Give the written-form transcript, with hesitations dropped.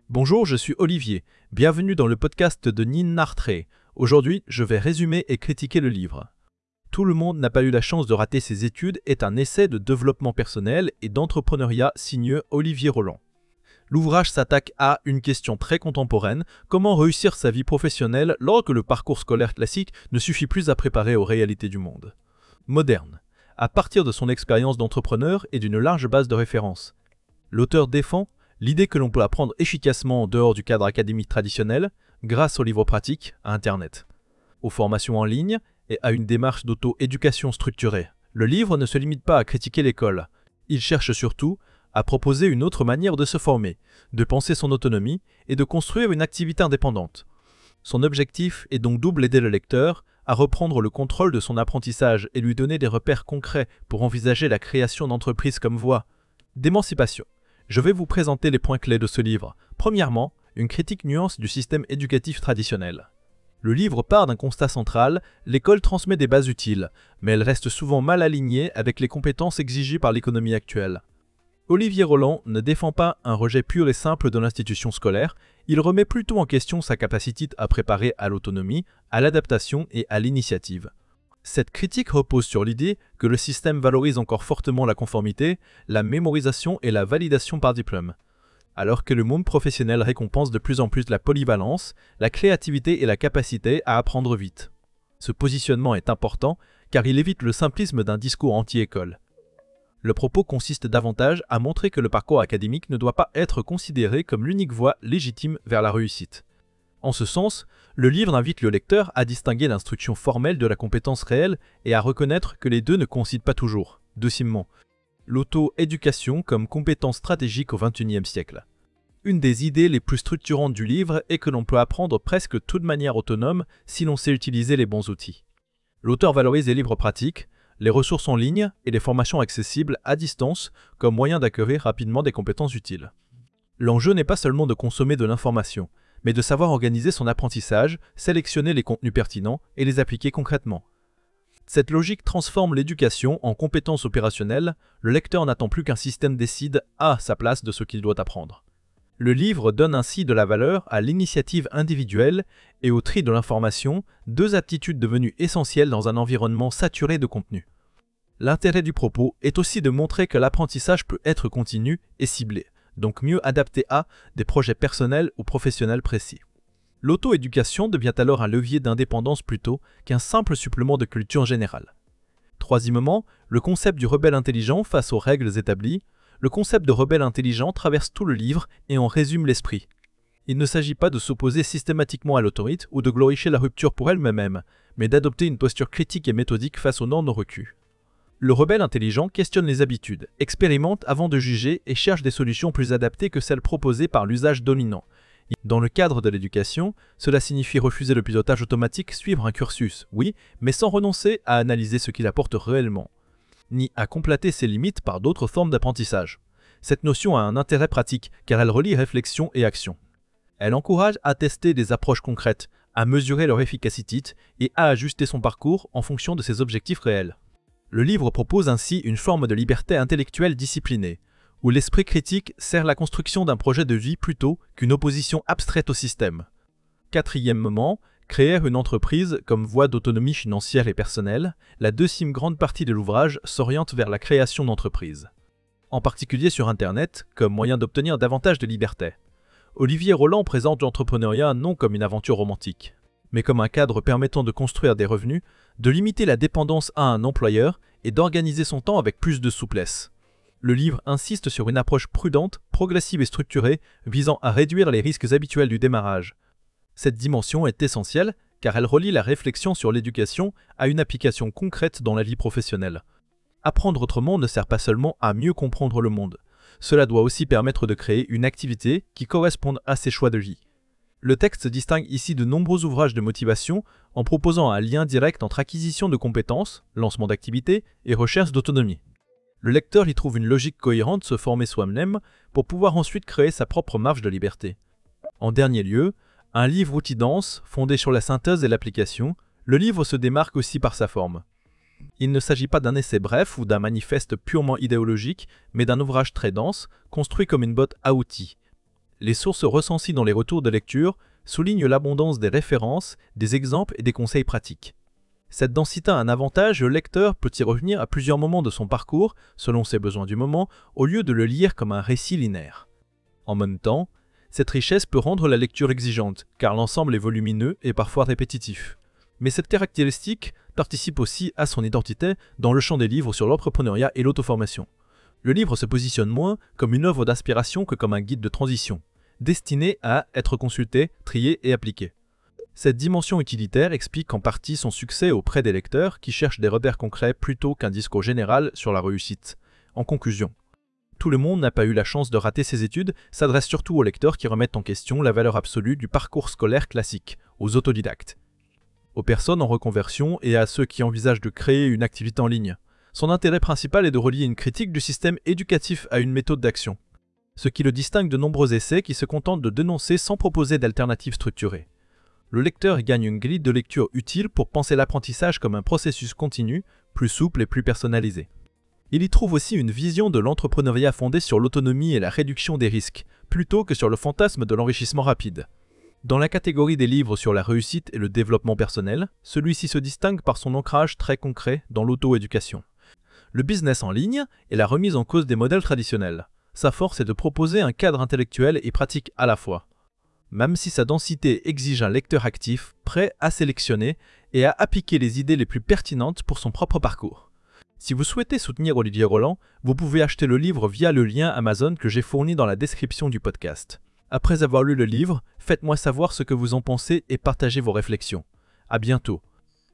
Bonjour, je suis Olivier. Bienvenue dans le podcast de Nin Nartré. Aujourd'hui, je vais résumer et critiquer le livre. Tout le monde n'a pas eu la chance de rater ses études est un essai de développement personnel et d'entrepreneuriat signé Olivier Roland. L'ouvrage s'attaque à une question très contemporaine, comment réussir sa vie professionnelle lorsque le parcours scolaire classique ne suffit plus à préparer aux réalités du monde. Moderne, à partir de son expérience d'entrepreneur et d'une large base de références. L'auteur défend l'idée que l'on peut apprendre efficacement en dehors du cadre académique traditionnel grâce aux livres pratiques, à Internet, aux formations en ligne et à une démarche d'auto-éducation structurée. Le livre ne se limite pas à critiquer l'école. Il cherche surtout à proposer une autre manière de se former, de penser son autonomie et de construire une activité indépendante. Son objectif est donc double: aider le lecteur à reprendre le contrôle de son apprentissage et lui donner des repères concrets pour envisager la création d'entreprises comme voie d'émancipation. Je vais vous présenter les points clés de ce livre. Premièrement, une critique nuance du système éducatif traditionnel. Le livre part d'un constat central, l'école transmet des bases utiles, mais elle reste souvent mal alignée avec les compétences exigées par l'économie actuelle. Olivier Roland ne défend pas un rejet pur et simple de l'institution scolaire, il remet plutôt en question sa capacité à préparer à l'autonomie, à l'adaptation et à l'initiative. Cette critique repose sur l'idée que le système valorise encore fortement la conformité, la mémorisation et la validation par diplôme, alors que le monde professionnel récompense de plus en plus la polyvalence, la créativité et la capacité à apprendre vite. Ce positionnement est important car il évite le simplisme d'un discours anti-école. Le propos consiste davantage à montrer que le parcours académique ne doit pas être considéré comme l'unique voie légitime vers la réussite. En ce sens, le livre invite le lecteur à distinguer l'instruction formelle de la compétence réelle et à reconnaître que les deux ne coïncident pas toujours, docillement. L'auto-éducation comme compétence stratégique au XXIe siècle. Une des idées les plus structurantes du livre est que l'on peut apprendre presque tout de manière autonome si l'on sait utiliser les bons outils. L'auteur valorise les livres pratiques, les ressources en ligne et les formations accessibles à distance comme moyen d'acquérir rapidement des compétences utiles. L'enjeu n'est pas seulement de consommer de l'information, mais de savoir organiser son apprentissage, sélectionner les contenus pertinents et les appliquer concrètement. Cette logique transforme l'éducation en compétences opérationnelles, le lecteur n'attend plus qu'un système décide à sa place de ce qu'il doit apprendre. Le livre donne ainsi de la valeur à l'initiative individuelle et au tri de l'information, deux aptitudes devenues essentielles dans un environnement saturé de contenu. L'intérêt du propos est aussi de montrer que l'apprentissage peut être continu et ciblé, donc mieux adapté à des projets personnels ou professionnels précis. L'auto-éducation devient alors un levier d'indépendance plutôt qu'un simple supplément de culture générale. Troisièmement, le concept du rebelle intelligent face aux règles établies. Le concept de rebelle intelligent traverse tout le livre et en résume l'esprit. Il ne s'agit pas de s'opposer systématiquement à l'autorité ou de glorifier la rupture pour elle-même, mais d'adopter une posture critique et méthodique face aux normes recues. Le rebelle intelligent questionne les habitudes, expérimente avant de juger et cherche des solutions plus adaptées que celles proposées par l'usage dominant. Dans le cadre de l'éducation, cela signifie refuser le pilotage automatique, suivre un cursus, oui, mais sans renoncer à analyser ce qu'il apporte réellement, ni à compléter ses limites par d'autres formes d'apprentissage. Cette notion a un intérêt pratique car elle relie réflexion et action. Elle encourage à tester des approches concrètes, à mesurer leur efficacité et à ajuster son parcours en fonction de ses objectifs réels. Le livre propose ainsi une forme de liberté intellectuelle disciplinée, où l'esprit critique sert la construction d'un projet de vie plutôt qu'une opposition abstraite au système. Quatrièmement, créer une entreprise comme voie d'autonomie financière et personnelle, la deuxième grande partie de l'ouvrage s'oriente vers la création d'entreprises. En particulier sur Internet, comme moyen d'obtenir davantage de liberté. Olivier Roland présente l'entrepreneuriat non comme une aventure romantique, mais comme un cadre permettant de construire des revenus, de limiter la dépendance à un employeur et d'organiser son temps avec plus de souplesse. Le livre insiste sur une approche prudente, progressive et structurée visant à réduire les risques habituels du démarrage. Cette dimension est essentielle car elle relie la réflexion sur l'éducation à une application concrète dans la vie professionnelle. Apprendre autrement ne sert pas seulement à mieux comprendre le monde. Cela doit aussi permettre de créer une activité qui corresponde à ses choix de vie. Le texte distingue ici de nombreux ouvrages de motivation en proposant un lien direct entre acquisition de compétences, lancement d'activités et recherche d'autonomie. Le lecteur y trouve une logique cohérente de se former soi-même pour pouvoir ensuite créer sa propre marge de liberté. En dernier lieu, un livre outil dense, fondé sur la synthèse et l'application, le livre se démarque aussi par sa forme. Il ne s'agit pas d'un essai bref ou d'un manifeste purement idéologique, mais d'un ouvrage très dense, construit comme une boîte à outils. les sources recensies dans les retours de lecture soulignent l'abondance des références, des exemples et des conseils pratiques. Cette densité a un avantage, le lecteur peut y revenir à plusieurs moments de son parcours, selon ses besoins du moment, au lieu de le lire comme un récit linéaire. En même temps, cette richesse peut rendre la lecture exigeante, car l'ensemble est volumineux et parfois répétitif. Mais cette caractéristique participe aussi à son identité dans le champ des livres sur l'entrepreneuriat et l'auto-formation. Le livre se positionne moins comme une œuvre d'inspiration que comme un guide de transition, destiné à être consulté, trié et appliqué. Cette dimension utilitaire explique en partie son succès auprès des lecteurs qui cherchent des repères concrets plutôt qu'un discours général sur la réussite. En conclusion, tout le monde n'a pas eu la chance de rater ses études s'adresse surtout aux lecteurs qui remettent en question la valeur absolue du parcours scolaire classique, aux autodidactes, aux personnes en reconversion et à ceux qui envisagent de créer une activité en ligne. Son intérêt principal est de relier une critique du système éducatif à une méthode d'action, ce qui le distingue de nombreux essais qui se contentent de dénoncer sans proposer d'alternatives structurées. Le lecteur gagne une grille de lecture utile pour penser l'apprentissage comme un processus continu, plus souple et plus personnalisé. Il y trouve aussi une vision de l'entrepreneuriat fondée sur l'autonomie et la réduction des risques, plutôt que sur le fantasme de l'enrichissement rapide. Dans la catégorie des livres sur la réussite et le développement personnel, celui-ci se distingue par son ancrage très concret dans l'auto-éducation. Le business en ligne est la remise en cause des modèles traditionnels. Sa force est de proposer un cadre intellectuel et pratique à la fois, même si sa densité exige un lecteur actif, prêt à sélectionner et à appliquer les idées les plus pertinentes pour son propre parcours. Si vous souhaitez soutenir Olivier Roland, vous pouvez acheter le livre via le lien Amazon que j'ai fourni dans la description du podcast. Après avoir lu le livre, faites-moi savoir ce que vous en pensez et partagez vos réflexions. À bientôt.